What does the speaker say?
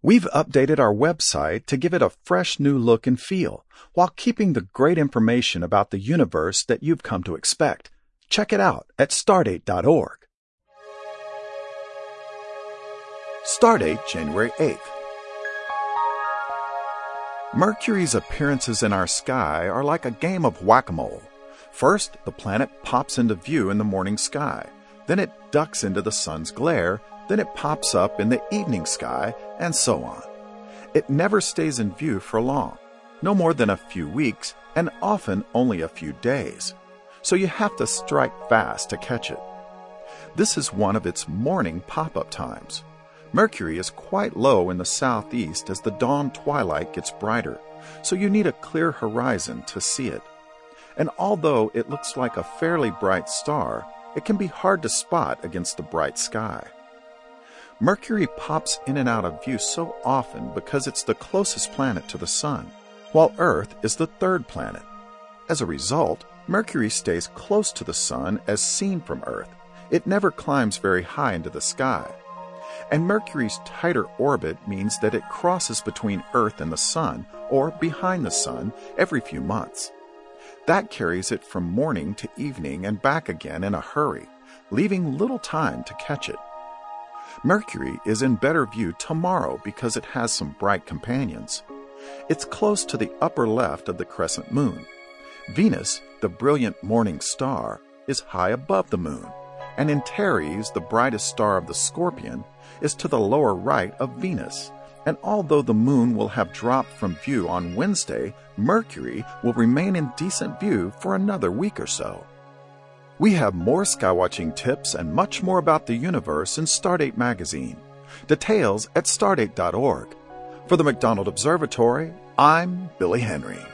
We've updated our website to give it a fresh new look and feel, while keeping the great information about the universe that you've come to expect. Check it out at stardate.org. Stardate, January 8th. Mercury's appearances in our sky are like a game of whack-a-mole. First, the planet pops into view in the morning sky. Then it ducks into the sun's glare. Then it pops up in the evening sky, and so on. It never stays in view for long, no more than a few weeks, and often only a few days. So you have to strike fast to catch it. This is one of its morning pop-up times. Mercury is quite low in the southeast as the dawn twilight gets brighter, so you need a clear horizon to see it. And although it looks like a fairly bright star, it can be hard to spot against the bright sky. Mercury pops in and out of view so often because it's the closest planet to the Sun, while Earth is the third planet. As a result, Mercury stays close to the Sun as seen from Earth. It never climbs very high into the sky. And Mercury's tighter orbit means that it crosses between Earth and the Sun, or behind the Sun, every few months. That carries it from morning to evening and back again in a hurry, leaving little time to catch it. Mercury is in better view tomorrow because it has some bright companions. It's close to the upper left of the crescent moon. Venus, the brilliant morning star, is high above the moon, and Antares, the brightest star of the Scorpion, is to the lower right of Venus. And although the moon will have dropped from view on Wednesday, Mercury will remain in decent view for another week or so. We have more skywatching tips and much more about the universe in Stardate magazine. Details at stardate.org. For the McDonald Observatory, I'm Billy Henry.